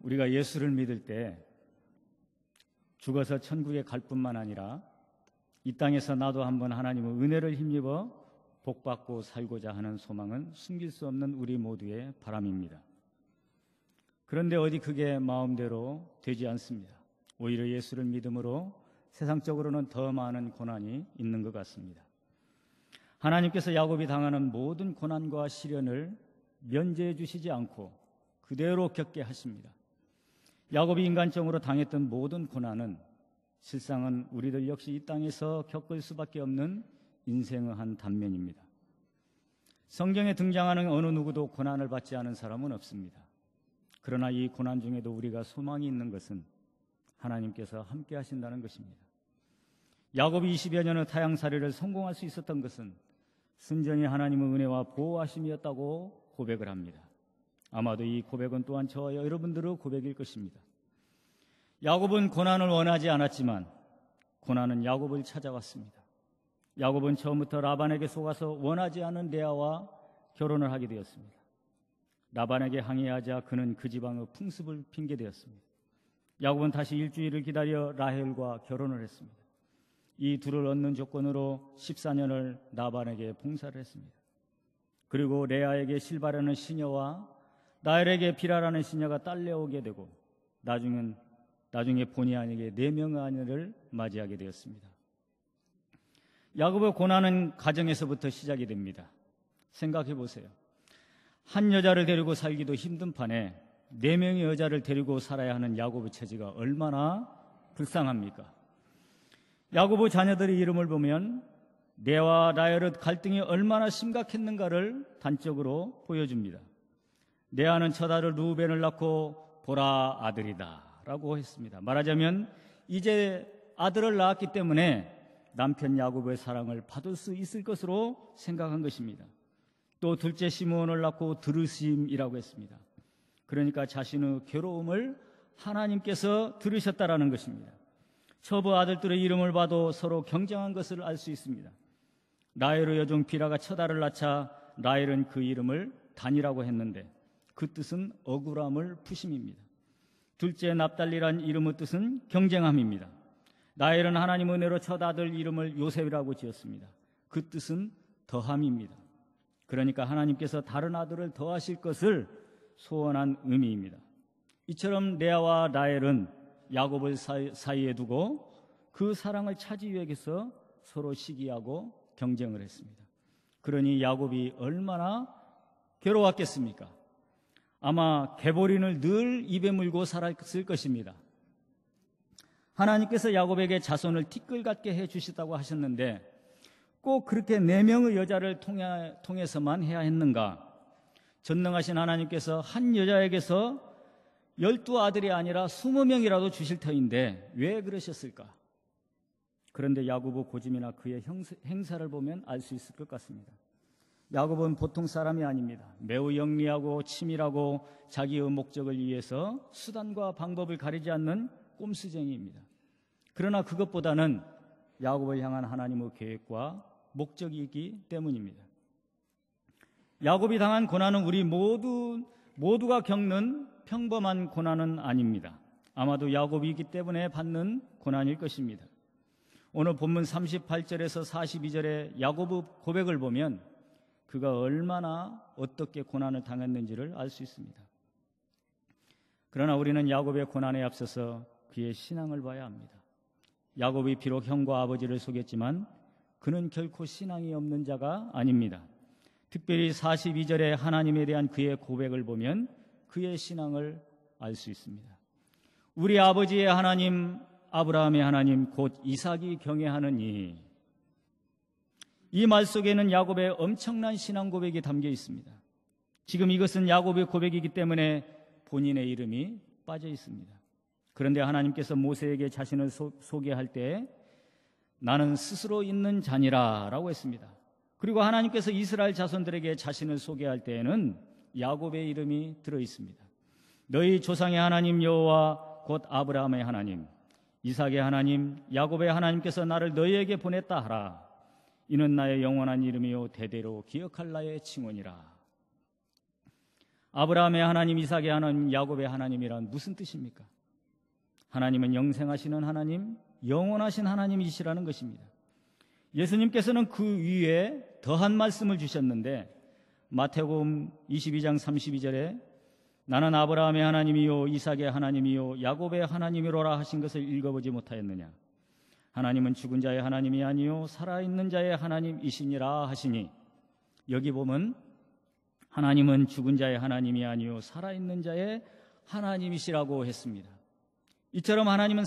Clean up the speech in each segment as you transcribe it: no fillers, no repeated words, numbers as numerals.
우리가 예수를 믿을 때 죽어서 천국에 갈 뿐만 아니라 이 땅에서 나도 한번 하나님의 은혜를 힘입어 복받고 살고자 하는 소망은 숨길 수 없는 우리 모두의 바람입니다. 그런데 어디 그게 마음대로 되지 않습니다. 오히려 예수를 믿음으로 세상적으로는 더 많은 고난이 있는 것 같습니다. 하나님께서 야곱이 당하는 모든 고난과 시련을 면제해 주시지 않고 그대로 겪게 하십니다. 야곱이 인간적으로 당했던 모든 고난은 실상은 우리들 역시 이 땅에서 겪을 수밖에 없는 인생의 한 단면입니다. 성경에 등장하는 어느 누구도 고난을 받지 않은 사람은 없습니다. 그러나 이 고난 중에도 우리가 소망이 있는 것은 하나님께서 함께 하신다는 것입니다. 야곱이 20여 년의 타향살이를 성공할 수 있었던 것은 순전히 하나님의 은혜와 보호하심이었다고 고백을 합니다. 아마도 이 고백은 또한 저와 여러분들의 고백일 것입니다. 야곱은 고난을 원하지 않았지만 고난은 야곱을 찾아왔습니다. 야곱은 처음부터 라반에게 속아서 원하지 않은 레아와 결혼을 하게 되었습니다. 라반에게 항의하자 그는 그 지방의 풍습을 핑계대었습니다. 야곱은 다시 일주일을 기다려 라헬과 결혼을 했습니다. 이 둘을 얻는 조건으로 14년을 라반에게 봉사를 했습니다. 그리고 레아에게 실바라는 시녀와 라헬에게 비라라는 시녀가 딸려오게 되고 나중에 본의 아니게 4명의 아내를 맞이하게 되었습니다. 야곱의 고난은 가정에서부터 시작이 됩니다. 생각해 보세요. 한 여자를 데리고 살기도 힘든 판에 4명의 여자를 데리고 살아야 하는 야곱의 처지가 얼마나 불쌍합니까? 야곱의 자녀들의 이름을 보면 레아와 라헬의 갈등이 얼마나 심각했는가를 단적으로 보여줍니다. 레아는 첫 아들 루벤을 낳고 보라 아들이다 라고 했습니다. 말하자면 이제 아들을 낳았기 때문에 남편 야곱의 사랑을 받을 수 있을 것으로 생각한 것입니다. 또 둘째 시므온을 낳고 들으심이라고 했습니다. 그러니까 자신의 괴로움을 하나님께서 들으셨다라는 것입니다. 처부 아들들의 이름을 봐도 서로 경쟁한 것을 알 수 있습니다. 라헬의 여종 비라가 첫 아들을 낳자 라헬은 그 이름을 단이라고 했는데 그 뜻은 억울함을 푸심입니다. 둘째 납달리란 이름의 뜻은 경쟁함입니다. 라헬은 하나님의 은혜로 첫 아들 이름을 요셉이라고 지었습니다. 그 뜻은 더함입니다. 그러니까 하나님께서 다른 아들을 더하실 것을 소원한 의미입니다. 이처럼 레아와 라헬은 야곱을 사이에 두고 그 사랑을 찾기 위해서 서로 시기하고 경쟁을 했습니다. 그러니 야곱이 얼마나 괴로웠겠습니까? 아마 개보린을 늘 입에 물고 살았을 것입니다. 하나님께서 야곱에게 자손을 티끌같게 해주시다고 하셨는데 꼭 그렇게 4명의 여자를 통해서만 해야 했는가? 전능하신 하나님께서 한 여자에게서 12아들이 아니라 20명이라도 주실 터인데 왜 그러셨을까? 그런데 야곱의 고집이나 그의 행사를 보면 알 수 있을 것 같습니다. 야곱은 보통 사람이 아닙니다. 매우 영리하고 치밀하고 자기의 목적을 위해서 수단과 방법을 가리지 않는 꼼수쟁이입니다. 그러나 그것보다는 야곱을 향한 하나님의 계획과 목적이기 때문입니다. 야곱이 당한 고난은 우리 모두가 겪는 평범한 고난은 아닙니다. 아마도 야곱이기 때문에 받는 고난일 것입니다. 오늘 본문 38절에서 42절의 야곱의 고백을 보면 그가 얼마나 어떻게 고난을 당했는지를 알 수 있습니다. 그러나 우리는 야곱의 고난에 앞서서 그의 신앙을 봐야 합니다. 야곱이 비록 형과 아버지를 속였지만 그는 결코 신앙이 없는 자가 아닙니다. 특별히 42절에 하나님에 대한 그의 고백을 보면 그의 신앙을 알 수 있습니다. 우리 아버지의 하나님, 아브라함의 하나님, 곧 이삭이 경외하느니. 이 말 속에는 야곱의 엄청난 신앙 고백이 담겨 있습니다. 지금 이것은 야곱의 고백이기 때문에 본인의 이름이 빠져 있습니다. 그런데 하나님께서 모세에게 자신을 소개할 때 나는 스스로 있는 자니라 라고 했습니다. 그리고 하나님께서 이스라엘 자손들에게 자신을 소개할 때에는 야곱의 이름이 들어 있습니다. 너희 조상의 하나님 여호와 곧 아브라함의 하나님, 이삭의 하나님, 야곱의 하나님께서 나를 너희에게 보냈다 하라. 이는 나의 영원한 이름이요 대대로 기억할 나의 칭언이라. 아브라함의 하나님, 이삭의 하나님, 야곱의 하나님이란 무슨 뜻입니까? 하나님은 영생하시는 하나님, 영원하신 하나님이시라는 것입니다. 예수님께서는 그 위에 더한 말씀을 주셨는데 마태복음 22장 32절에 나는 아브라함의 하나님이요 이삭의 하나님이요 야곱의 하나님이로라 하신 것을 읽어보지 못하였느냐? 하나님은 죽은 자의 하나님이 아니요 살아있는 자의 하나님이시니라 하시니, 여기 보면 하나님은 죽은 자의 하나님이 아니요 살아있는 자의 하나님이시라고 했습니다. 이처럼 하나님은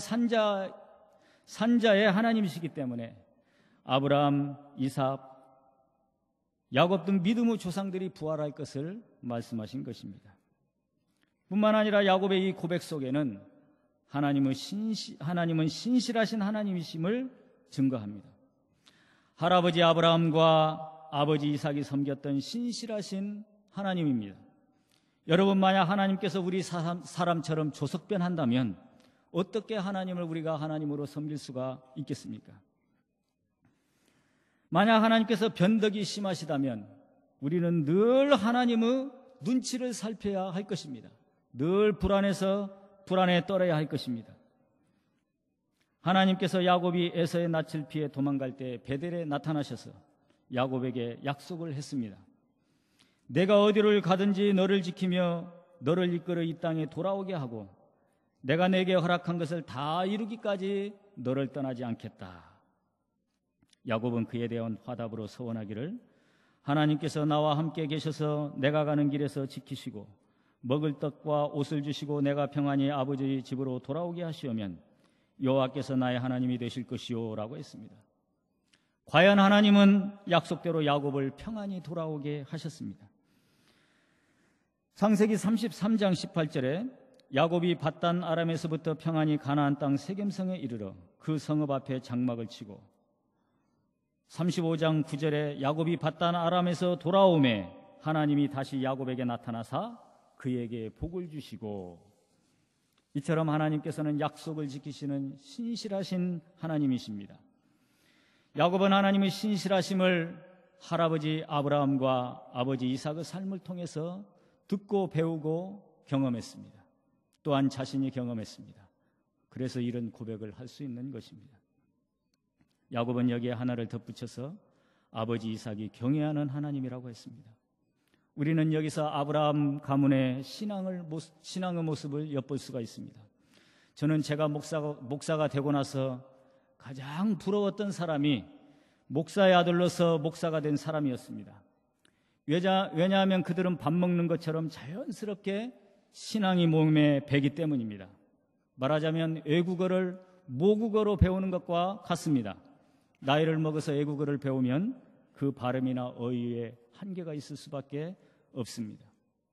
산자의 하나님이시기 때문에 아브라함, 이삭, 야곱 등 믿음의 조상들이 부활할 것을 말씀하신 것입니다. 뿐만 아니라 야곱의 이 고백 속에는 하나님은 신실하신 하나님이심을 증거합니다. 할아버지 아브라함과 아버지 이삭이 섬겼던 신실하신 하나님입니다. 여러분, 만약 하나님께서 우리 사람처럼 조석변한다면 어떻게 하나님을 우리가 하나님으로 섬길 수가 있겠습니까? 만약 하나님께서 변덕이 심하시다면 우리는 늘 하나님의 눈치를 살펴야 할 것입니다. 늘 불안에 떨어야 할 것입니다. 하나님께서 야곱이 에서의 낯을 피해 도망갈 때 베델에 나타나셔서 야곱에게 약속을 했습니다. 내가 어디를 가든지 너를 지키며 너를 이끌어 이 땅에 돌아오게 하고 내가 내게 허락한 것을 다 이루기까지 너를 떠나지 않겠다. 야곱은 그에 대한 화답으로 서원하기를 하나님께서 나와 함께 계셔서 내가 가는 길에서 지키시고 먹을 떡과 옷을 주시고 내가 평안히 아버지 집으로 돌아오게 하시오면 여호와께서 나의 하나님이 되실 것이요 라고 했습니다. 과연 하나님은 약속대로 야곱을 평안히 돌아오게 하셨습니다. 창세기 33장 18절에 야곱이 밧단 아람에서부터 평안히 가나안 땅 세겜성에 이르러 그 성읍 앞에 장막을 치고 35장 9절에 야곱이 밧단 아람에서 돌아오매 하나님이 다시 야곱에게 나타나사 그에게 복을 주시고, 이처럼 하나님께서는 약속을 지키시는 신실하신 하나님이십니다. 야곱은 하나님의 신실하심을 할아버지 아브라함과 아버지 이삭의 삶을 통해서 듣고 배우고 경험했습니다. 또한 자신이 경험했습니다. 그래서 이런 고백을 할 수 있는 것입니다. 야곱은 여기에 하나를 덧붙여서 아버지 이삭이 경외하는 하나님이라고 했습니다. 우리는 여기서 아브라함 가문의 신앙의 모습을 엿볼 수가 있습니다. 저는 제가 목사가 되고 나서 가장 부러웠던 사람이 목사의 아들로서 목사가 된 사람이었습니다. 왜냐하면 그들은 밥 먹는 것처럼 자연스럽게 신앙이 몸에 배기 때문입니다. 말하자면 외국어를 모국어로 배우는 것과 같습니다. 나이를 먹어서 외국어를 배우면 그 발음이나 어휘에 한계가 있을 수밖에 없습니다.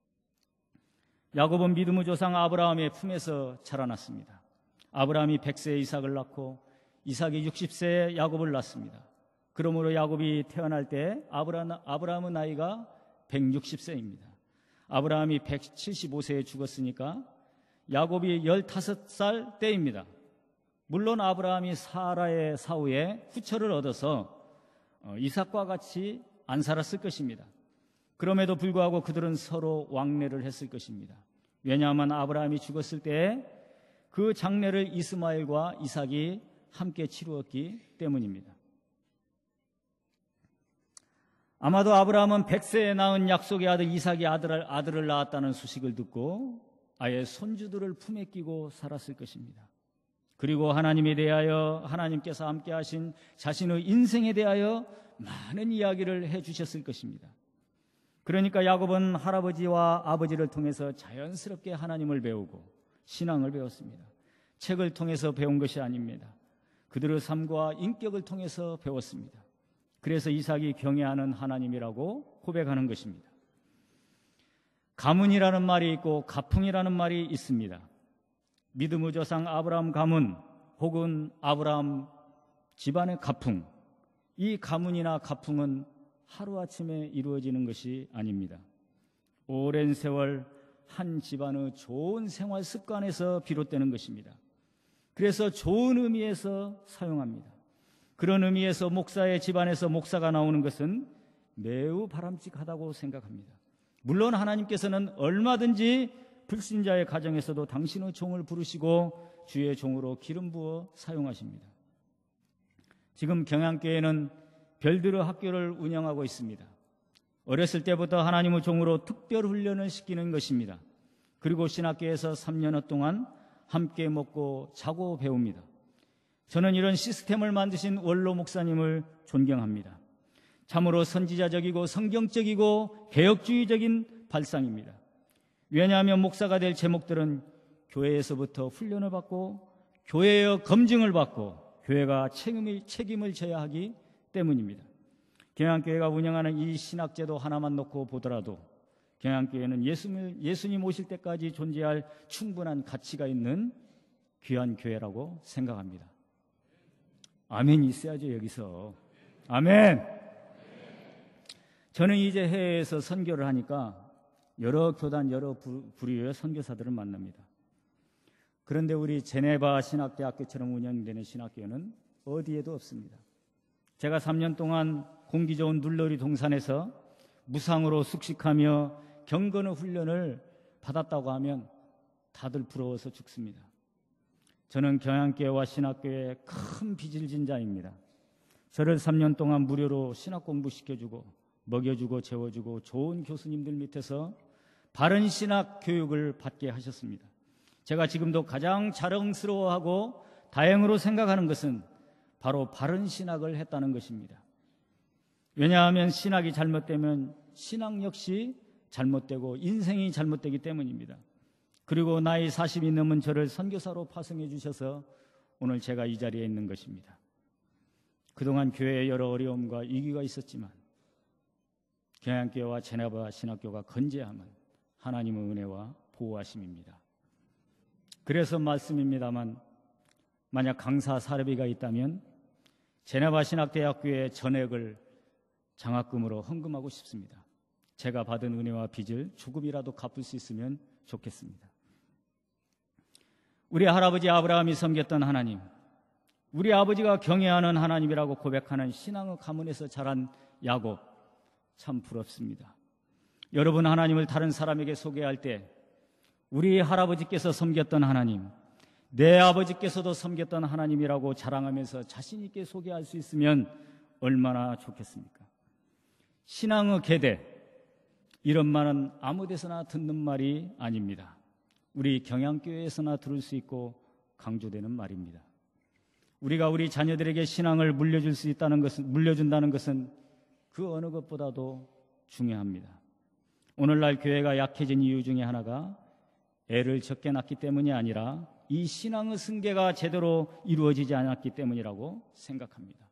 야곱은 믿음의 조상 아브라함의 품에서 자라났습니다. 아브라함이 100세에 이삭을 낳고 이삭이 60세에 야곱을 낳습니다. 그러므로 야곱이 태어날 때 아브라함의 나이가 160세입니다. 아브라함이 175세에 죽었으니까 야곱이 15살 때입니다. 물론 아브라함이 사라의 사후에 후처를 얻어서 이삭과 같이 안 살았을 것입니다. 그럼에도 불구하고 그들은 서로 왕래를 했을 것입니다. 왜냐하면 아브라함이 죽었을 때 그 장례를 이스마엘과 이삭이 함께 치루었기 때문입니다. 아마도 아브라함은 100세에 낳은 약속의 아들 이삭이 아들을 낳았다는 소식을 듣고 아예 손주들을 품에 끼고 살았을 것입니다. 그리고 하나님에 대하여, 하나님께서 함께 하신 자신의 인생에 대하여 많은 이야기를 해주셨을 것입니다. 그러니까 야곱은 할아버지와 아버지를 통해서 자연스럽게 하나님을 배우고 신앙을 배웠습니다. 책을 통해서 배운 것이 아닙니다. 그들의 삶과 인격을 통해서 배웠습니다. 그래서 이삭이 경외하는 하나님이라고 고백하는 것입니다. 가문이라는 말이 있고 가풍이라는 말이 있습니다. 믿음의 조상 아브라함 가문 혹은 아브라함 집안의 가풍, 이 가문이나 가풍은 하루아침에 이루어지는 것이 아닙니다. 오랜 세월 한 집안의 좋은 생활 습관에서 비롯되는 것입니다. 그래서 좋은 의미에서 사용합니다. 그런 의미에서 목사의 집안에서 목사가 나오는 것은 매우 바람직하다고 생각합니다. 물론 하나님께서는 얼마든지 불신자의 가정에서도 당신의 종을 부르시고 주의 종으로 기름 부어 사용하십니다. 지금 경양교회는 별들의 학교를 운영하고 있습니다. 어렸을 때부터 하나님의 종으로 특별 훈련을 시키는 것입니다. 그리고 신학교에서 3년여 동안 함께 먹고 자고 배웁니다. 저는 이런 시스템을 만드신 원로 목사님을 존경합니다. 참으로 선지자적이고 성경적이고 개혁주의적인 발상입니다. 왜냐하면 목사가 될 제목들은 교회에서부터 훈련을 받고 교회의 검증을 받고 교회가 책임을 져야 하기 때문입니다. 경양교회가 운영하는 이 신학제도 하나만 놓고 보더라도 경양교회는 예수님 오실 때까지 존재할 충분한 가치가 있는 귀한 교회라고 생각합니다. 아멘이 있어야죠, 여기서. 아멘! 저는 이제 해외에서 선교를 하니까 여러 교단, 여러 부류의 선교사들을 만납니다. 그런데 우리 제네바 신학대학교처럼 운영되는 신학교는 어디에도 없습니다. 제가 3년 동안 공기 좋은 눌러리 동산에서 무상으로 숙식하며 경건의 훈련을 받았다고 하면 다들 부러워서 죽습니다. 저는 경양교회와 신학교의 큰 빚을 진 자입니다. 저를 3년 동안 무료로 신학 공부시켜주고 먹여주고 재워주고 좋은 교수님들 밑에서 바른 신학 교육을 받게 하셨습니다. 제가 지금도 가장 자랑스러워하고 다행으로 생각하는 것은 바로 바른 신학을 했다는 것입니다. 왜냐하면 신학이 잘못되면 신학 역시 잘못되고 인생이 잘못되기 때문입니다. 그리고 나이 40이 넘은 저를 선교사로 파송해 주셔서 오늘 제가 이 자리에 있는 것입니다. 그동안 교회에 여러 어려움과 위기가 있었지만 경양교회와 제네바 신학교가 건재함은 하나님의 은혜와 보호하심입니다. 그래서 말씀입니다만 만약 강사 사례비가 있다면 제네바 신학대학교의 전액을 장학금으로 헌금하고 싶습니다. 제가 받은 은혜와 빚을 조금이라도 갚을 수 있으면 좋겠습니다. 우리 할아버지 아브라함이 섬겼던 하나님, 우리 아버지가 경외하는 하나님이라고 고백하는 신앙의 가문에서 자란 야곱, 참 부럽습니다. 여러분, 하나님을 다른 사람에게 소개할 때 우리 할아버지께서 섬겼던 하나님, 내 아버지께서도 섬겼던 하나님이라고 자랑하면서 자신 있게 소개할 수 있으면 얼마나 좋겠습니까? 신앙의 계대, 이런 말은 아무 데서나 듣는 말이 아닙니다. 우리 경양교회에서나 들을 수 있고 강조되는 말입니다. 우리가 우리 자녀들에게 신앙을 물려준다는 것은 그 어느 것보다도 중요합니다. 오늘날 교회가 약해진 이유 중에 하나가 애를 적게 낳기 때문이 아니라 이 신앙의 승계가 제대로 이루어지지 않았기 때문이라고 생각합니다.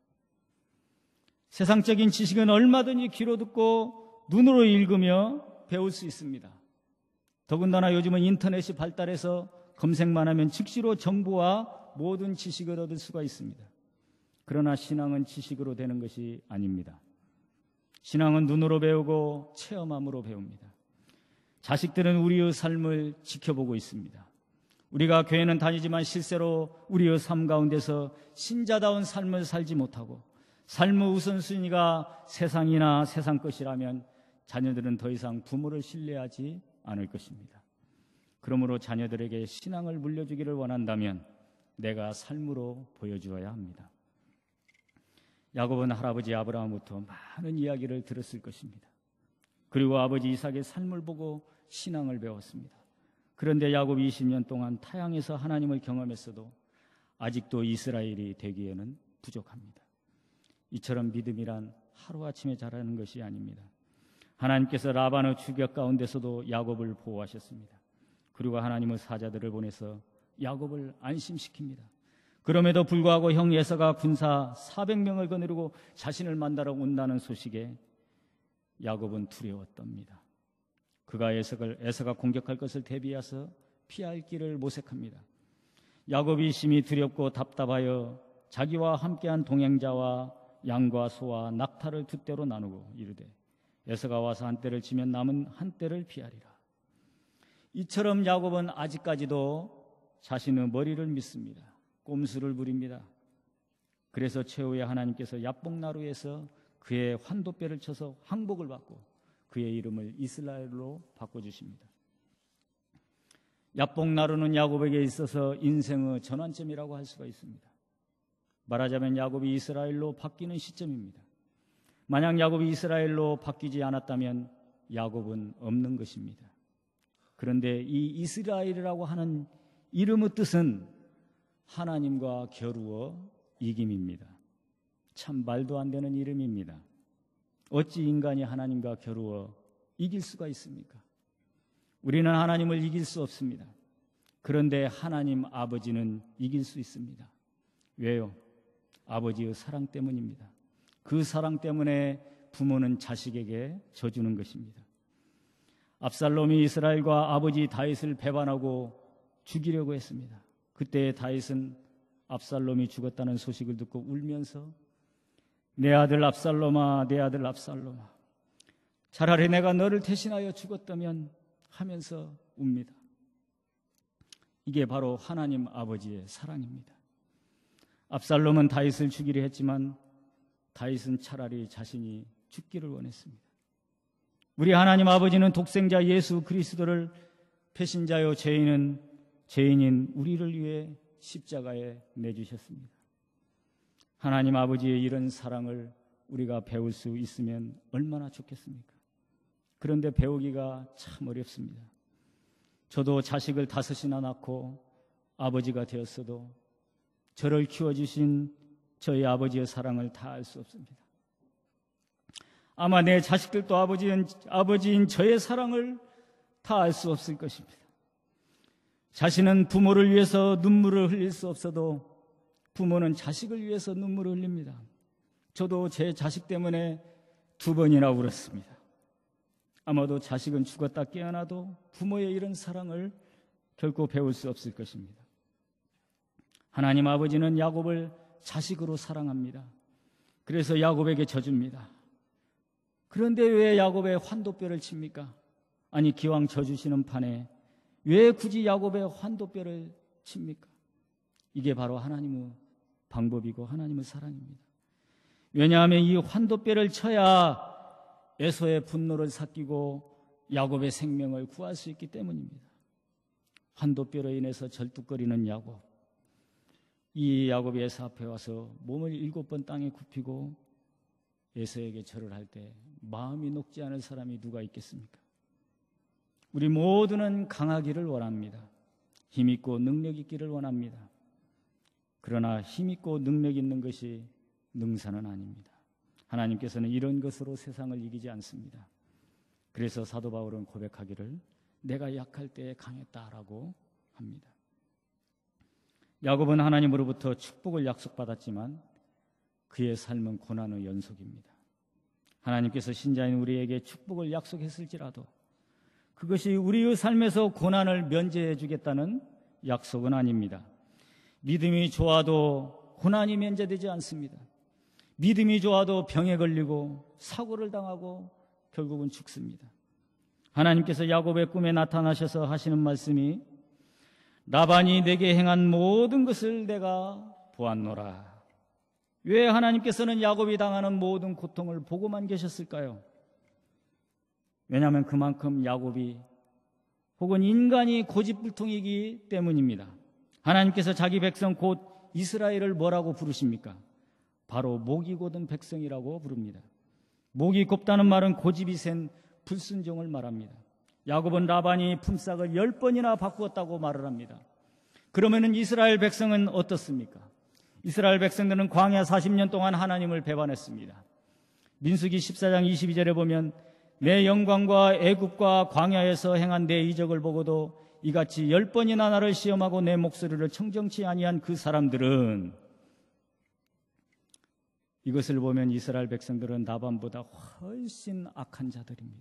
세상적인 지식은 얼마든지 귀로 듣고 눈으로 읽으며 배울 수 있습니다. 더군다나 요즘은 인터넷이 발달해서 검색만 하면 즉시로 정보와 모든 지식을 얻을 수가 있습니다. 그러나 신앙은 지식으로 되는 것이 아닙니다. 신앙은 눈으로 배우고 체험함으로 배웁니다. 자식들은 우리의 삶을 지켜보고 있습니다. 우리가 교회는 다니지만 실제로 우리의 삶 가운데서 신자다운 삶을 살지 못하고 삶의 우선순위가 세상이나 세상 것이라면 자녀들은 더 이상 부모를 신뢰하지 않을 것입니다. 그러므로 자녀들에게 신앙을 물려주기를 원한다면 내가 삶으로 보여주어야 합니다. 야곱은 할아버지 아브라함부터 많은 이야기를 들었을 것입니다. 그리고 아버지 이삭의 삶을 보고 신앙을 배웠습니다. 그런데 야곱이 20년 동안 타향에서 하나님을 경험했어도 아직도 이스라엘이 되기에는 부족합니다. 이처럼 믿음이란 하루아침에 자라는 것이 아닙니다. 하나님께서 라반의 추격 가운데서도 야곱을 보호하셨습니다. 그리고 하나님의 사자들을 보내서 야곱을 안심시킵니다. 그럼에도 불구하고 형 에서가 군사 400명을 거느리고 자신을 만나러 온다는 소식에 야곱은 두려웠답니다. 그가 에서가 공격할 것을 대비해서 피할 길을 모색합니다. 야곱이 심히 두렵고 답답하여 자기와 함께한 동행자와 양과 소와 낙타를 두 떼로 나누고 이르되 에서가 와서 한 떼를 치면 남은 한 떼를 피하리라. 이처럼 야곱은 아직까지도 자신의 머리를 믿습니다. 꼼수를 부립니다. 그래서 최후에 하나님께서 야복나루에서 그의 환도뼈를 쳐서 항복을 받고 그의 이름을 이스라엘로 바꿔주십니다. 야복 나루는 야곱에게 있어서 인생의 전환점이라고 할 수가 있습니다. 말하자면 야곱이 이스라엘로 바뀌는 시점입니다. 만약 야곱이 이스라엘로 바뀌지 않았다면 야곱은 없는 것입니다. 그런데 이 이스라엘이라고 하는 이름의 뜻은 하나님과 겨루어 이김입니다. 참 말도 안 되는 이름입니다. 어찌 인간이 하나님과 겨루어 이길 수가 있습니까? 우리는 하나님을 이길 수 없습니다. 그런데 하나님 아버지는 이길 수 있습니다. 왜요? 아버지의 사랑 때문입니다. 그 사랑 때문에 부모는 자식에게 져주는 것입니다. 압살롬이 이스라엘과 아버지 다윗을 배반하고 죽이려고 했습니다. 그때 다윗은 압살롬이 죽었다는 소식을 듣고 울면서 내 아들 압살롬아, 내 아들 압살롬아, 차라리 내가 너를 대신하여 죽었다면 하면서 웁니다. 이게 바로 하나님 아버지의 사랑입니다. 압살롬은 다윗을 죽이려 했지만 다윗은 차라리 자신이 죽기를 원했습니다. 우리 하나님 아버지는 독생자 예수 그리스도를 배신자요 죄인인 우리를 위해 십자가에 내주셨습니다. 하나님 아버지의 이런 사랑을 우리가 배울 수 있으면 얼마나 좋겠습니까? 그런데 배우기가 참 어렵습니다. 저도 자식을 5이나 낳고 아버지가 되었어도 저를 키워주신 저희 아버지의 사랑을 다 알 수 없습니다. 아마 내 자식들도 아버지인 저의 사랑을 다 알 수 없을 것입니다. 자신은 부모를 위해서 눈물을 흘릴 수 없어도 부모는 자식을 위해서 눈물을 흘립니다. 저도 제 자식 때문에 2번이나 울었습니다. 아마도 자식은 죽었다 깨어나도 부모의 이런 사랑을 결코 배울 수 없을 것입니다. 하나님 아버지는 야곱을 자식으로 사랑합니다. 그래서 야곱에게 져줍니다. 그런데 왜 야곱에 환도뼈를 칩니까? 아니, 기왕 져주시는 판에 왜 굳이 야곱에 환도뼈를 칩니까? 이게 바로 하나님의 방법이고 하나님의 사랑입니다. 왜냐하면 이 환도뼈를 쳐야 에서의 분노를 삭히고 야곱의 생명을 구할 수 있기 때문입니다. 환도뼈로 인해서 절뚝거리는 야곱. 이 야곱이 에서 앞에 와서 몸을 7번 땅에 굽히고 에서에게 절을 할 때 마음이 녹지 않을 사람이 누가 있겠습니까? 우리 모두는 강하기를 원합니다. 힘있고 능력 있기를 원합니다. 그러나 힘있고 능력 있는 것이 능사는 아닙니다. 하나님께서는 이런 것으로 세상을 이기지 않습니다. 그래서 사도 바울은 고백하기를 내가 약할 때에 강했다라고 합니다. 야곱은 하나님으로부터 축복을 약속받았지만 그의 삶은 고난의 연속입니다. 하나님께서 신자인 우리에게 축복을 약속했을지라도 그것이 우리의 삶에서 고난을 면제해 주겠다는 약속은 아닙니다. 믿음이 좋아도 고난이 면제되지 않습니다. 믿음이 좋아도 병에 걸리고 사고를 당하고 결국은 죽습니다. 하나님께서 야곱의 꿈에 나타나셔서 하시는 말씀이 라반이 내게 행한 모든 것을 내가 보았노라. 왜 하나님께서는 야곱이 당하는 모든 고통을 보고만 계셨을까요? 왜냐하면 그만큼 야곱이 혹은 인간이 고집불통이기 때문입니다. 하나님께서 자기 백성 곧 이스라엘을 뭐라고 부르십니까? 바로 목이 곧은 백성이라고 부릅니다. 목이 곱다는 말은 고집이 센 불순종을 말합니다. 야곱은 라반이 품삯을 10번이나 바꾸었다고 말을 합니다. 그러면은 이스라엘 백성은 어떻습니까? 이스라엘 백성들은 광야 40년 동안 하나님을 배반했습니다. 민수기 14장 22절에 보면 내 영광과 애굽과 광야에서 행한 내 이적을 보고도 이같이 10번이나 나를 시험하고 내 목소리를 청정치 아니한 그 사람들은, 이것을 보면 이스라엘 백성들은 라반보다 훨씬 악한 자들입니다.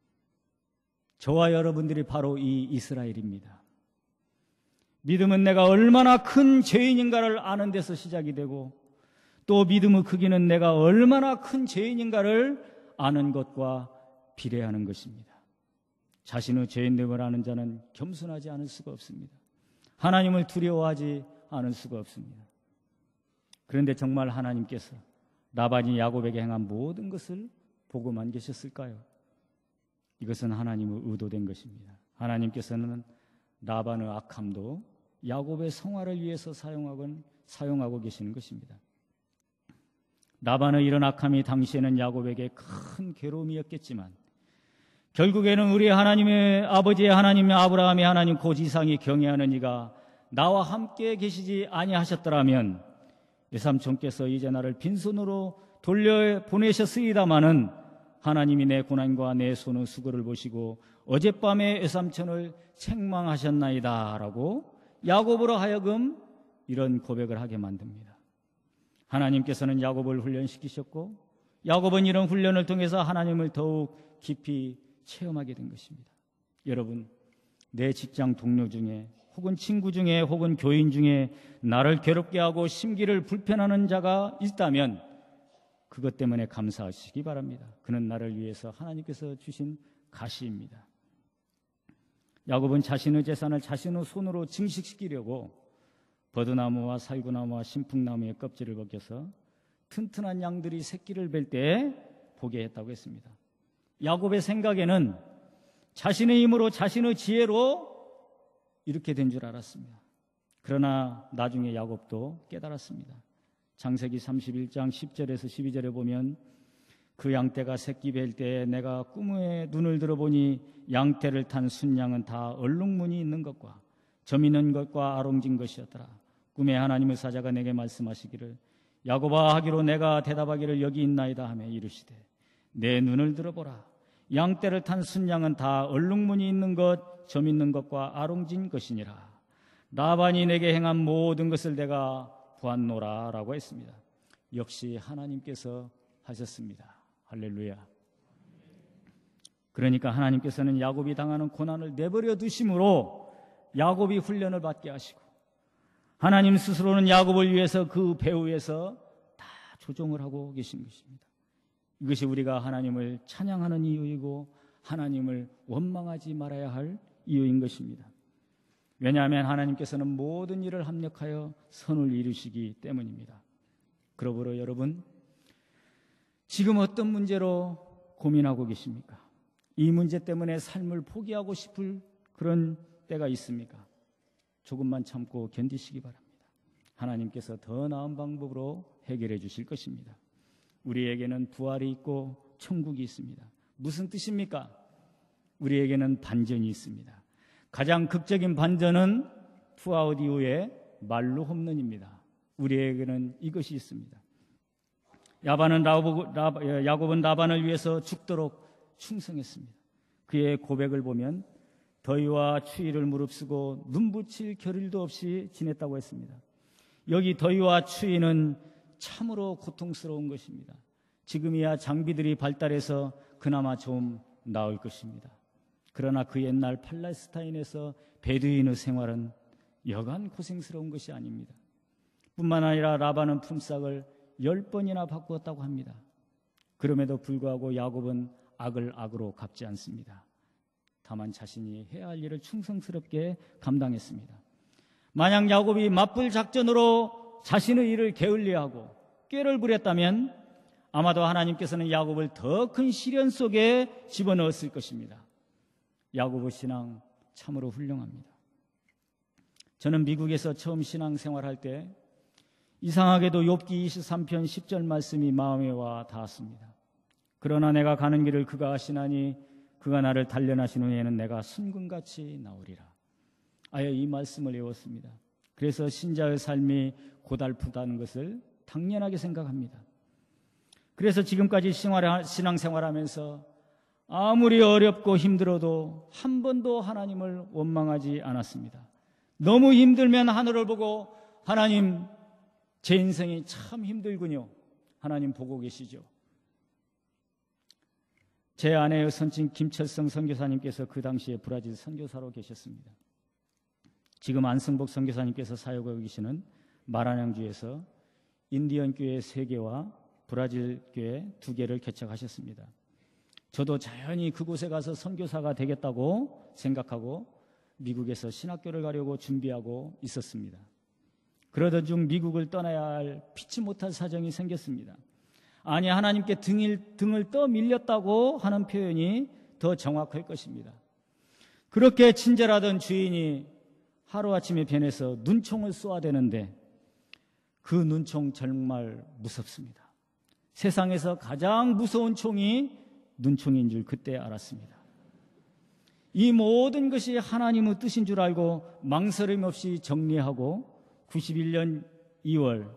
저와 여러분들이 바로 이 이스라엘입니다. 믿음은 내가 얼마나 큰 죄인인가를 아는 데서 시작이 되고, 또 믿음의 크기는 내가 얼마나 큰 죄인인가를 아는 것과 비례하는 것입니다. 자신의 죄인됨을 아는 자는 겸손하지 않을 수가 없습니다. 하나님을 두려워하지 않을 수가 없습니다. 그런데 정말 하나님께서 라반이 야곱에게 행한 모든 것을 보고만 계셨을까요? 이것은 하나님의 의도된 것입니다. 하나님께서는 라반의 악함도 야곱의 성화를 위해서 사용하고 계시는 것입니다. 라반의 이런 악함이 당시에는 야곱에게 큰 괴로움이었겠지만 결국에는 우리 하나님의 아버지의 하나님 아브라함의 하나님 고지상이 경외하는 이가 나와 함께 계시지 아니하셨더라면 외삼촌께서 이제 나를 빈손으로 돌려보내셨으리다마는 하나님이 내 고난과 내 손의 수고를 보시고 어젯밤에 외삼촌을 책망하셨나이다 라고 야곱으로 하여금 이런 고백을 하게 만듭니다. 하나님께서는 야곱을 훈련시키셨고 야곱은 이런 훈련을 통해서 하나님을 더욱 깊이 체험하게 된 것입니다. 여러분, 내 직장 동료 중에 혹은 친구 중에 혹은 교인 중에 나를 괴롭게 하고 심기를 불편하는 자가 있다면 그것 때문에 감사하시기 바랍니다. 그는 나를 위해서 하나님께서 주신 가시입니다. 야곱은 자신의 재산을 자신의 손으로 증식시키려고 버드나무와 살구나무와 신풍나무의 껍질을 벗겨서 튼튼한 양들이 새끼를 뵐 때 보게 했다고 했습니다. 야곱의 생각에는 자신의 힘으로 자신의 지혜로 이렇게 된 줄 알았습니다. 그러나 나중에 야곱도 깨달았습니다. 창세기 31장 10절에서 12절에 보면 그 양떼가 새끼 뵐 때 내가 꿈에 눈을 들어보니 양떼를 탄 순양은 다 얼룩무늬 있는 것과 점 있는 것과 아롱진 것이었더라. 꿈에 하나님의 사자가 내게 말씀하시기를 야곱아 하기로 내가 대답하기를 여기 있나이다 하며 이르시되 내 눈을 들어보라. 양떼를 탄 순양은 다 얼룩무늬 있는 것, 점 있는 것과 아롱진 것이니라. 라반이 내게 행한 모든 것을 내가 보았노라 라고 했습니다. 역시 하나님께서 하셨습니다. 할렐루야. 그러니까 하나님께서는 야곱이 당하는 고난을 내버려 두심으로 야곱이 훈련을 받게 하시고 하나님 스스로는 야곱을 위해서 그 배후에서 다 조종을 하고 계신 것입니다. 이것이 우리가 하나님을 찬양하는 이유이고 하나님을 원망하지 말아야 할 이유인 것입니다. 왜냐하면 하나님께서는 모든 일을 합력하여 선을 이루시기 때문입니다. 그러므로 여러분, 지금 어떤 문제로 고민하고 계십니까? 이 문제 때문에 삶을 포기하고 싶을 그런 때가 있습니까? 조금만 참고 견디시기 바랍니다. 하나님께서 더 나은 방법으로 해결해 주실 것입니다. 우리에게는 부활이 있고 천국이 있습니다. 무슨 뜻입니까? 우리에게는 반전이 있습니다. 가장 극적인 반전은 투아웃 이후에 말루 홈런입니다. 우리에게는 이것이 있습니다. 야곱은 라반을 위해서 죽도록 충성했습니다. 그의 고백을 보면 더위와 추위를 무릅쓰고 눈붙일 겨를도 없이 지냈다고 했습니다. 여기 더위와 추위는 참으로 고통스러운 것입니다. 지금이야 장비들이 발달해서 그나마 좀 나을 것입니다. 그러나 그 옛날 팔레스타인에서 베두인의 생활은 여간 고생스러운 것이 아닙니다. 뿐만 아니라 라반은 품삯을 10번이나 바꾸었다고 합니다. 그럼에도 불구하고 야곱은 악을 악으로 갚지 않습니다. 다만 자신이 해야 할 일을 충성스럽게 감당했습니다. 만약 야곱이 맞불 작전으로 자신의 일을 게을리하고 꾀를 부렸다면 아마도 하나님께서는 야곱을 더 큰 시련 속에 집어넣었을 것입니다. 야곱의 신앙 참으로 훌륭합니다. 저는 미국에서 처음 신앙생활할 때 이상하게도 욥기 23편 10절 말씀이 마음에 와 닿았습니다. 그러나 내가 가는 길을 그가 아시나니 그가 나를 단련하신 후에는 내가 순금같이 나오리라. 아예 이 말씀을 외웠습니다. 그래서 신자의 삶이 고달프다는 것을 당연하게 생각합니다. 그래서 지금까지 신앙생활하면서 아무리 어렵고 힘들어도 한 번도 하나님을 원망하지 않았습니다. 너무 힘들면 하늘을 보고 하나님, 제 인생이 참 힘들군요. 하나님 보고 계시죠. 제 아내의 선친 김철성 선교사님께서 그 당시에 브라질 선교사로 계셨습니다. 지금 안승복 선교사님께서 사역하고 계시는 마라냥주에서 인디언 교회 3개와 브라질 교회 2개를 개척하셨습니다. 저도 자연히 그곳에 가서 선교사가 되겠다고 생각하고 미국에서 신학교를 가려고 준비하고 있었습니다. 그러던 중 미국을 떠나야 할 피치 못할 사정이 생겼습니다. 아니, 하나님께 등을 떠밀렸다고 하는 표현이 더 정확할 것입니다. 그렇게 친절하던 주인이 하루아침에 변해서 눈총을 쏘아대는데 그 눈총 정말 무섭습니다. 세상에서 가장 무서운 총이 눈총인 줄 그때 알았습니다. 이 모든 것이 하나님의 뜻인 줄 알고 망설임 없이 정리하고 91년 2월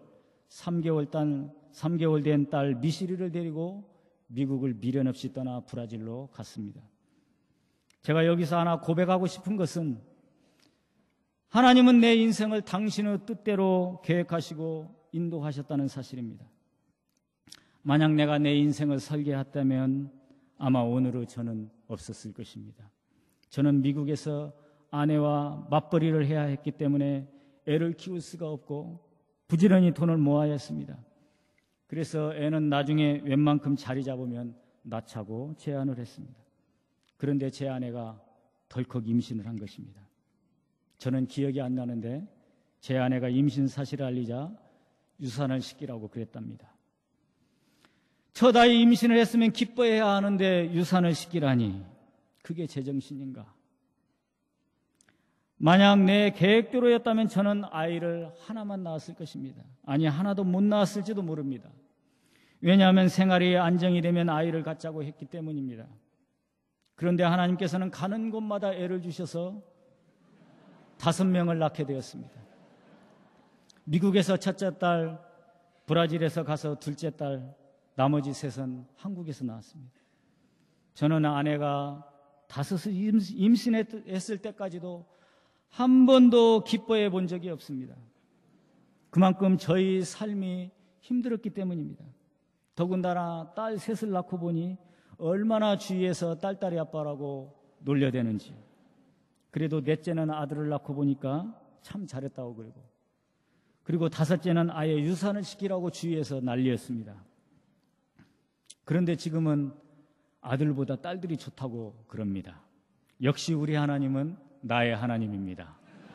3개월 된 딸 미시리를 데리고 미국을 미련 없이 떠나 브라질로 갔습니다. 제가 여기서 하나 고백하고 싶은 것은 하나님은 내 인생을 당신의 뜻대로 계획하시고 인도하셨다는 사실입니다. 만약 내가 내 인생을 설계했다면 아마 오늘의 저는 없었을 것입니다. 저는 미국에서 아내와 맞벌이를 해야 했기 때문에 애를 키울 수가 없고 부지런히 돈을 모아야 했습니다. 그래서 애는 나중에 웬만큼 자리 잡으면 낳자고 제안을 했습니다. 그런데 제 아내가 덜컥 임신을 한 것입니다. 저는 기억이 안 나는데 제 아내가 임신 사실을 알리자 유산을 시키라고 그랬답니다. 첫 아이 임신을 했으면 기뻐해야 하는데 유산을 시키라니 그게 제정신인가? 만약 내 계획대로였다면 저는 아이를 하나만 낳았을 것입니다. 아니 하나도 못 낳았을지도 모릅니다. 왜냐하면 생활이 안정이 되면 아이를 갖자고 했기 때문입니다. 그런데 하나님께서는 가는 곳마다 애를 주셔서 5명을 낳게 되었습니다. 미국에서 첫째 딸, 브라질에서 가서 둘째 딸, 나머지 셋은 한국에서 나왔습니다. 저는 아내가 5을 임신했을 때까지도 한 번도 기뻐해 본 적이 없습니다. 그만큼 저희 삶이 힘들었기 때문입니다. 더군다나 딸 셋을 낳고 보니 얼마나 주위에서 딸딸이 아빠라고 놀려대는지. 그래도 넷째는 아들을 낳고 보니까 참 잘했다고 그리고 5째는 아예 유산을 시키라고 주위에서 난리였습니다. 그런데 지금은 아들보다 딸들이 좋다고 그럽니다. 역시 우리 하나님은 나의 하나님입니다.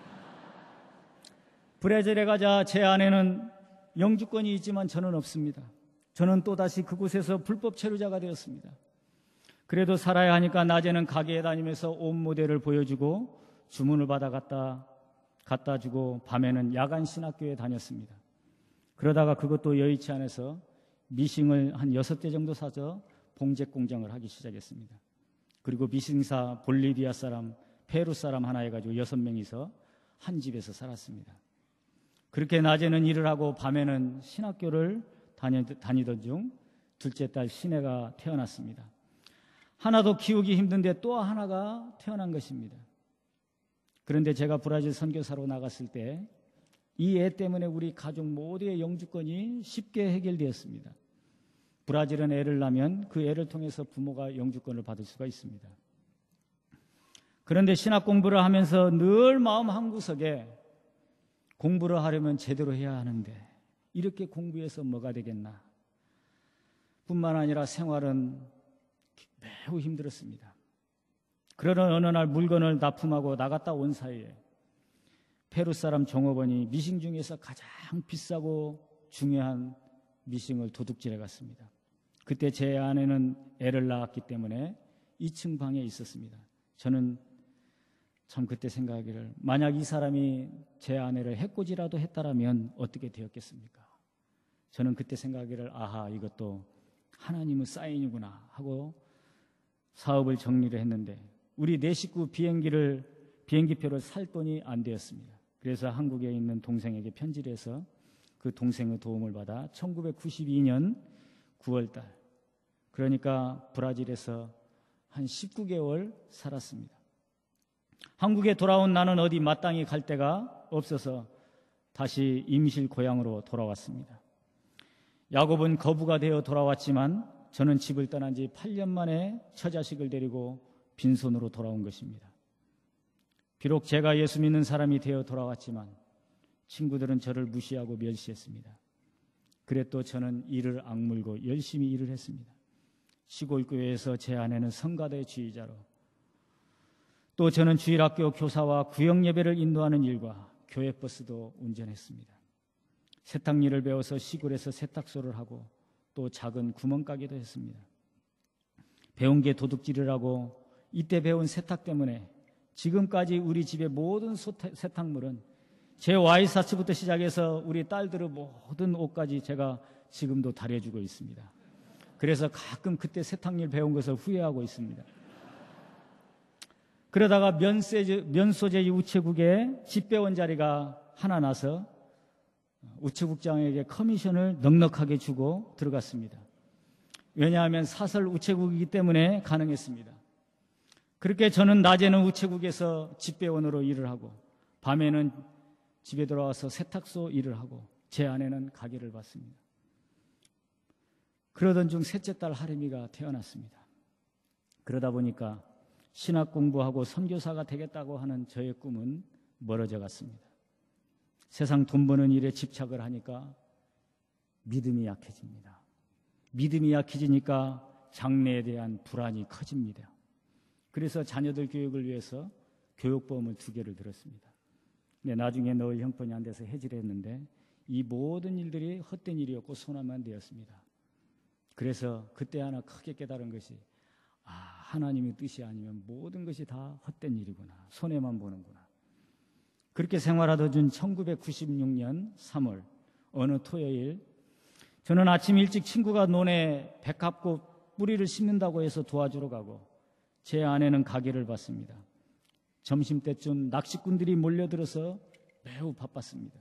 브라질에 가자 제 아내는 영주권이 있지만 저는 없습니다. 저는 또다시 그곳에서 불법 체류자가 되었습니다. 그래도 살아야 하니까 낮에는 가게에 다니면서 옷 모델을 보여주고 주문을 받아 갖다 주고 밤에는 야간 신학교에 다녔습니다. 그러다가 그것도 여의치 않아서 미싱을 한 6대 정도 사서 봉제 공장을 하기 시작했습니다. 그리고 미싱사 볼리비아 사람, 페루 사람 하나 해가지고 6명이서 한 집에서 살았습니다. 그렇게 낮에는 일을 하고 밤에는 신학교를 다니던 중 둘째 딸 신혜가 태어났습니다. 하나도 키우기 힘든데 또 하나가 태어난 것입니다. 그런데 제가 브라질 선교사로 나갔을 때 이 애 때문에 우리 가족 모두의 영주권이 쉽게 해결되었습니다. 브라질은 애를 낳으면 그 애를 통해서 부모가 영주권을 받을 수가 있습니다. 그런데 신학 공부를 하면서 늘 마음 한구석에 공부를 하려면 제대로 해야 하는데 이렇게 공부해서 뭐가 되겠나? 뿐만 아니라 생활은 매우 힘들었습니다. 그러던 어느 날 물건을 납품하고 나갔다 온 사이에 페루 사람 종업원이 미싱 중에서 가장 비싸고 중요한 미싱을 도둑질해 갔습니다. 그때 제 아내는 애를 낳았기 때문에 2층 방에 있었습니다. 저는 참 그때 생각하기를 만약 이 사람이 제 아내를 해코지라도 했다라면 어떻게 되었겠습니까? 저는 그때 생각하기를 아하 이것도 하나님의 사인이구나 하고 사업을 정리를 했는데 우리 4식구 비행기표를 살 돈이 안 되었습니다. 그래서 한국에 있는 동생에게 편지를 해서 그 동생의 도움을 받아 1992년 9월달 그러니까 브라질에서 한 19개월 살았습니다. 한국에 돌아온 나는 어디 마땅히 갈 데가 없어서 다시 임실 고향으로 돌아왔습니다. 야곱은 거부가 되어 돌아왔지만 저는 집을 떠난 지 8년 만에 처자식을 데리고 빈손으로 돌아온 것입니다. 비록 제가 예수 믿는 사람이 되어 돌아왔지만 친구들은 저를 무시하고 멸시했습니다. 그래도 저는 이를 악물고 열심히 일을 했습니다. 시골 교회에서 제 아내는 성가대 지휘자로 또 저는 주일학교 교사와 구역 예배를 인도하는 일과 교회 버스도 운전했습니다. 세탁일을 배워서 시골에서 세탁소를 하고 또 작은 구멍가게도 했습니다. 배운 게 도둑질이라고 이때 배운 세탁 때문에 지금까지 우리 집의 모든 세탁물은 제 와이셔츠부터 시작해서 우리 딸들의 모든 옷까지 제가 지금도 다려주고 있습니다. 그래서 가끔 그때 세탁일 배운 것을 후회하고 있습니다. 그러다가 면 소재 우체국에 집배원 자리가 하나 나서 우체국장에게 커미션을 넉넉하게 주고 들어갔습니다. 왜냐하면 사설 우체국이기 때문에 가능했습니다. 그렇게 저는 낮에는 우체국에서 집배원으로 일을 하고 밤에는 집에 돌아와서 세탁소 일을 하고 제 아내는 가게를 봤습니다. 그러던 중 셋째 딸 하림이가 태어났습니다. 그러다 보니까 신학 공부하고 선교사가 되겠다고 하는 저의 꿈은 멀어져 갔습니다. 세상 돈 버는 일에 집착을 하니까 믿음이 약해집니다. 믿음이 약해지니까 장래에 대한 불안이 커집니다. 그래서 자녀들 교육을 위해서 교육보험을 2개를 들었습니다. 근데 나중에 넣을 형편이 안 돼서 해지를 했는데 이 모든 일들이 헛된 일이었고 손해만 되었습니다. 그래서 그때 하나 크게 깨달은 것이 하나님의 뜻이 아니면 모든 것이 다 헛된 일이구나. 손해만 보는구나. 그렇게 생활하던 중 1996년 3월 어느 토요일 저는 아침 일찍 친구가 논에 백합꽃 뿌리를 심는다고 해서 도와주러 가고 제 아내는 가게를 봤습니다. 점심때쯤 낚시꾼들이 몰려들어서 매우 바빴습니다.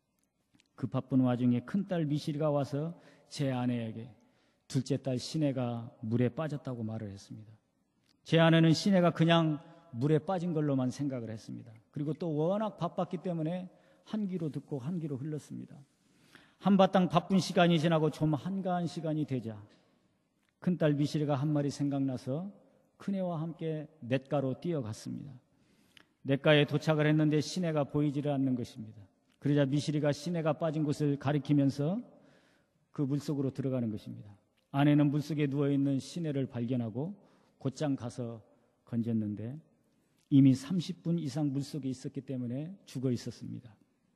그 바쁜 와중에 큰딸 미실이가 와서 제 아내에게 둘째 딸 신혜가 물에 빠졌다고 말을 했습니다. 제 아내는 신혜가 그냥 물에 빠진 걸로만 생각을 했습니다. 그리고 또 워낙 바빴기 때문에 한 귀로 듣고 한 귀로 흘렀습니다. 한바탕 바쁜 시간이 지나고 좀 한가한 시간이 되자 큰딸 미실이가 한 말이 생각나서 큰애와 함께 냇가로 뛰어갔습니다. 냇가에 도착을 했는데 신혜가 보이지를 않는 것입니다. 그러자 미실이가 신혜가 빠진 곳을 가리키면서 그 물속으로 들어가는 것입니다. 아내는 물속에 누워있는 신혜를 발견하고 곧장 가서 건졌는데 이미 30분 이상 물속에 있었기 때문에 죽어 있었습니다.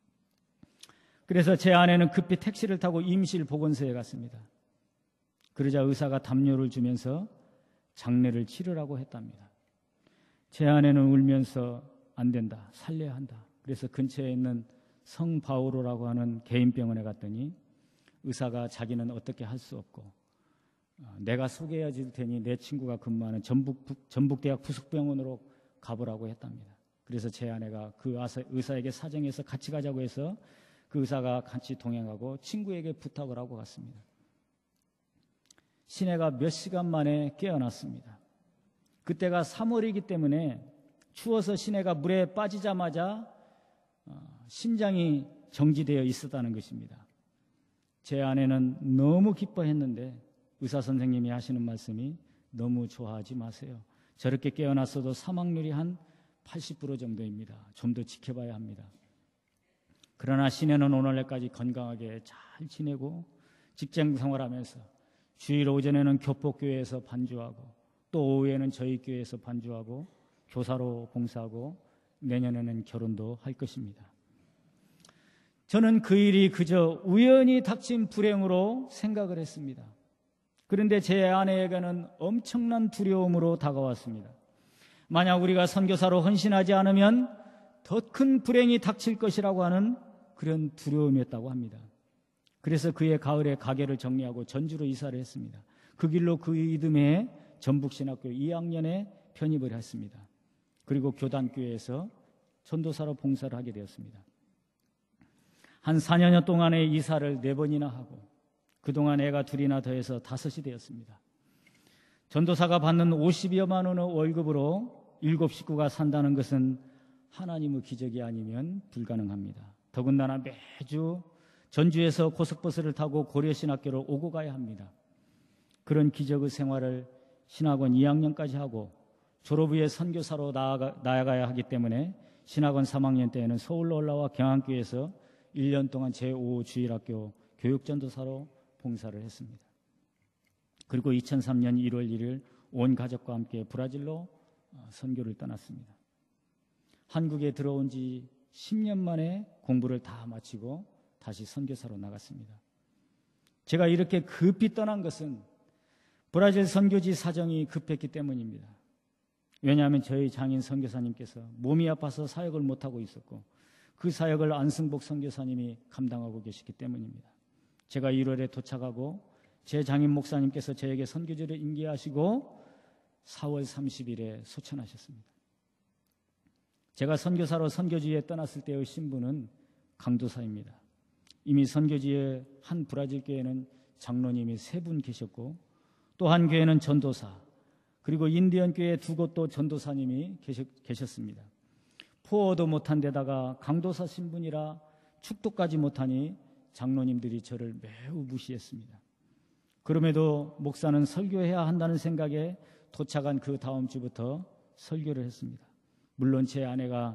그래서 제 아내는 급히 택시를 타고 임실 보건소에 갔습니다. 그러자 의사가 담요를 주면서 장례를 치르라고 했답니다. 제 아내는 울면서 안 된다, 살려야 한다. 그래서 근처에 있는 성바오로라고 하는 개인병원에 갔더니 의사가 자기는 어떻게 할 수 없고 내가 소개해 줄 테니 내 친구가 근무하는 전북대학 부속병원으로 가보라고 했답니다. 그래서 제 아내가 그 의사에게 사정해서 같이 가자고 해서 그 의사가 같이 동행하고 친구에게 부탁을 하고 갔습니다. 신혜가 몇 시간 만에 깨어났습니다. 그때가 3월이기 때문에 추워서 신혜가 물에 빠지자마자 심장이 정지되어 있었다는 것입니다. 제 아내는 너무 기뻐했는데 의사 선생님이 하시는 말씀이 너무 좋아하지 마세요. 저렇게 깨어났어도 사망률이 한 80% 정도입니다. 좀 더 지켜봐야 합니다. 그러나 신혜는 오늘날까지 건강하게 잘 지내고 직장 생활하면서 주일 오전에는 교폭교회에서 반주하고 또 오후에는 저희 교회에서 반주하고 교사로 봉사하고 내년에는 결혼도 할 것입니다. 저는 그 일이 그저 우연히 닥친 불행으로 생각을 했습니다. 그런데 제 아내에게는 엄청난 두려움으로 다가왔습니다. 만약 우리가 선교사로 헌신하지 않으면 더 큰 불행이 닥칠 것이라고 하는 그런 두려움이었다고 합니다. 그래서 그해 가을에 가게를 정리하고 전주로 이사를 했습니다. 그 길로 그 이듬해 전북신학교 2학년에 편입을 했습니다. 그리고 교단교회에서 전도사로 봉사를 하게 되었습니다. 한 4년 동안의 이사를 4번이나 하고 그동안 애가 2이나 더해서 5이 되었습니다. 전도사가 받는 50여만 원의 월급으로 7 식구가 산다는 것은 하나님의 기적이 아니면 불가능합니다. 더군다나 매주 전주에서 고속버스를 타고 고려신학교를 오고 가야 합니다. 그런 기적의 생활을 신학원 2학년까지 하고 졸업 후에 선교사로 나아가야 하기 때문에 신학원 3학년 때에는 서울로 올라와 경안교에서 1년 동안 제5주일학교 교육전도사로 봉사를 했습니다. 그리고 2003년 1월 1일 온 가족과 함께 브라질로 선교를 떠났습니다. 한국에 들어온 지 10년 만에 공부를 다 마치고 다시 선교사로 나갔습니다. 제가 이렇게 급히 떠난 것은 브라질 선교지 사정이 급했기 때문입니다. 왜냐하면 저희 장인 선교사님께서 몸이 아파서 사역을 못하고 있었고 그 사역을 안승복 선교사님이 감당하고 계시기 때문입니다. 제가 1월에 도착하고 제 장인 목사님께서 저에게 선교지를 인계하시고 4월 30일에 소천하셨습니다. 제가 선교사로 선교지에 떠났을 때의 신분은 강도사입니다. 이미 선교지의 한 브라질 교회는 장로님이 3분 계셨고 또 한 교회는 전도사, 그리고 인디언 교회 2곳도 전도사님이 계셨습니다. 포어도 못한 데다가 강도사 신분이라 축도까지 못하니 장로님들이 저를 매우 무시했습니다. 그럼에도 목사는 설교해야 한다는 생각에 도착한 그 다음 주부터 설교를 했습니다. 물론 제 아내가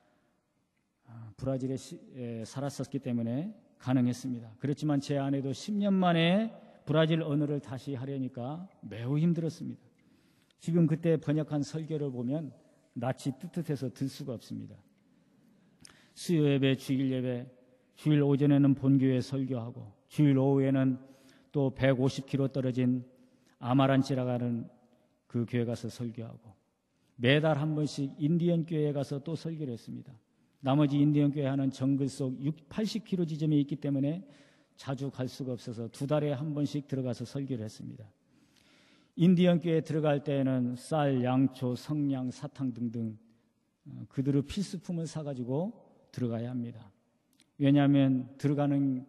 브라질에 살았었기 때문에 가능했습니다. 그렇지만 제 아내도 10년 만에 브라질 언어를 다시 하려니까 매우 힘들었습니다. 지금 그때 번역한 설교를 보면 낯이 뜨뜻해서 들 수가 없습니다. 수요 예배, 주일 예배, 주일 오전에는 본교회 설교하고 주일 오후에는 또 150km 떨어진 아마란치라고 하는 그 교회 가서 설교하고 매달 한 번씩 인디언 교회에 가서 또 설교를 했습니다. 나머지 인디언 교회 하는 정글 속 80km 지점에 있기 때문에 자주 갈 수가 없어서 2달에 한 번씩 들어가서 설교를 했습니다. 인디언 교회에 들어갈 때에는 쌀, 양초, 성냥, 사탕 등등 그들의 필수품을 사가지고 들어가야 합니다. 왜냐하면 들어가는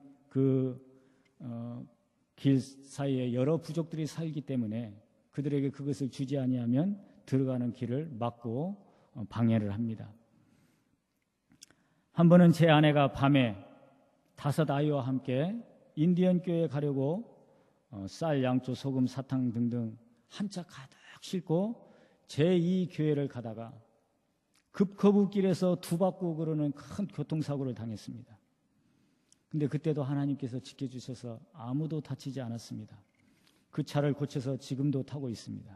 길 사이에 여러 부족들이 살기 때문에 그들에게 그것을 주지 아니하면 들어가는 길을 막고 방해를 합니다. 한 번은 제 아내가 밤에 5 아이와 함께 인디언 교회에 가려고 쌀, 양초, 소금, 사탕 등등 한 차 가득 싣고 제2 교회를 가다가 급거북길에서 두바꾸 그러는 큰 교통사고를 당했습니다. 근데 그때도 하나님께서 지켜주셔서 아무도 다치지 않았습니다. 그 차를 고쳐서 지금도 타고 있습니다.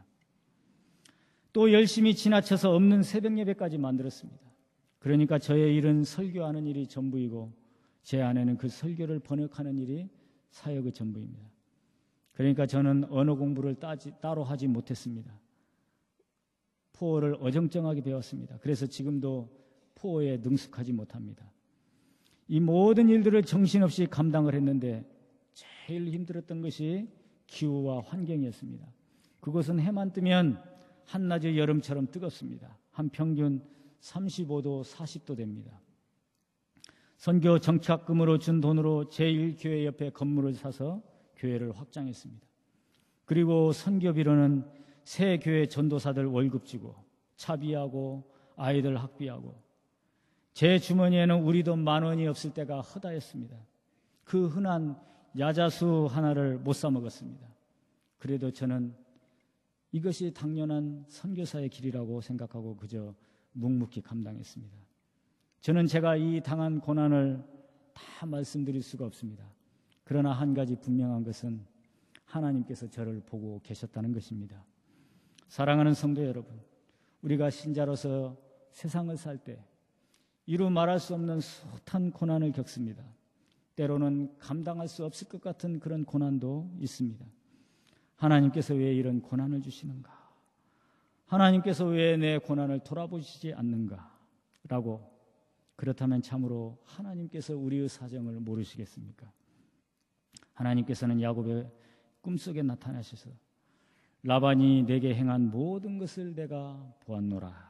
또 열심히 지나쳐서 없는 새벽 예배까지 만들었습니다. 그러니까 저의 일은 설교하는 일이 전부이고 제 아내는 그 설교를 번역하는 일이 사역의 전부입니다. 그러니까 저는 언어 공부를 따로 하지 못했습니다. 포어를 어정쩡하게 배웠습니다. 그래서 지금도 포어에 능숙하지 못합니다. 이 모든 일들을 정신없이 감당을 했는데 제일 힘들었던 것이 기후와 환경이었습니다. 그곳은 해만 뜨면 한낮의 여름처럼 뜨겁습니다. 한 평균 35도, 40도 됩니다. 선교 정착금으로 준 돈으로 제1교회 옆에 건물을 사서 교회를 확장했습니다. 그리고 선교비로는 새 교회 전도사들 월급 주고 차비하고 아이들 학비하고 제 주머니에는 우리 돈 10,000원이 없을 때가 허다했습니다. 그 흔한 야자수 하나를 못 사 먹었습니다. 그래도 저는 이것이 당연한 선교사의 길이라고 생각하고 그저 묵묵히 감당했습니다. 저는 제가 이 당한 고난을 다 말씀드릴 수가 없습니다. 그러나 한 가지 분명한 것은 하나님께서 저를 보고 계셨다는 것입니다. 사랑하는 성도 여러분, 우리가 신자로서 세상을 살 때 이루 말할 수 없는 숱한 고난을 겪습니다. 때로는 감당할 수 없을 것 같은 그런 고난도 있습니다. 하나님께서 왜 이런 고난을 주시는가? 하나님께서 왜 내 고난을 돌아보시지 않는가? 라고 그렇다면 참으로 하나님께서 우리의 사정을 모르시겠습니까? 하나님께서는 야곱의 꿈속에 나타나셔서 라반이 내게 행한 모든 것을 내가 보았노라.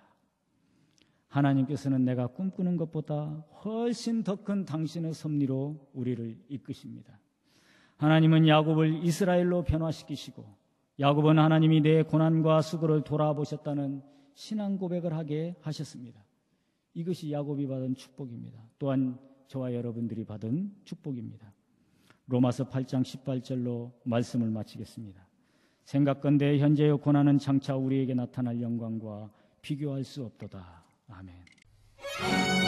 하나님께서는 내가 꿈꾸는 것보다 훨씬 더 큰 당신의 섭리로 우리를 이끄십니다. 하나님은 야곱을 이스라엘로 변화시키시고 야곱은 하나님이 내 고난과 수고를 돌아보셨다는 신앙 고백을 하게 하셨습니다. 이것이 야곱이 받은 축복입니다. 또한 저와 여러분들이 받은 축복입니다. 로마서 8장 18절로 말씀을 마치겠습니다. 생각건대 현재의 고난은 장차 우리에게 나타날 영광과 비교할 수 없도다. 아멘.